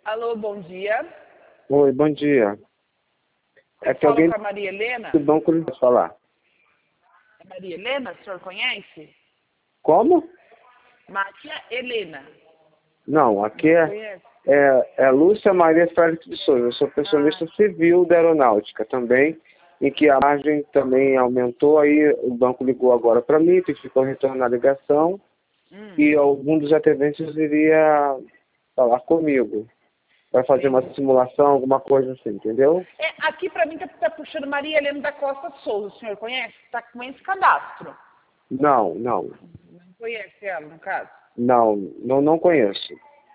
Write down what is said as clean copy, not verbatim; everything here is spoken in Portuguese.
Alô, bom dia. Oi, bom dia. É que Fala alguém com a Maria Helena. do banco lhe falar. É Maria Helena, o senhor conhece? Como? Maria Helena. Não, aqui Não conhece? é Lúcia Maria Félix de Souza. Eu sou pensionista civil da aeronáutica também, em que a margem também aumentou. Aí o banco ligou agora para mim, ficou retornar a ligação e algum dos atendentes iria falar comigo. Vai fazer uma simulação, alguma coisa assim, entendeu? Aqui para mim tá puxando Maria Helena da Costa Souza. O senhor conhece? Está com esse cadastro. Não. Não conhece ela, no caso? Não conheço.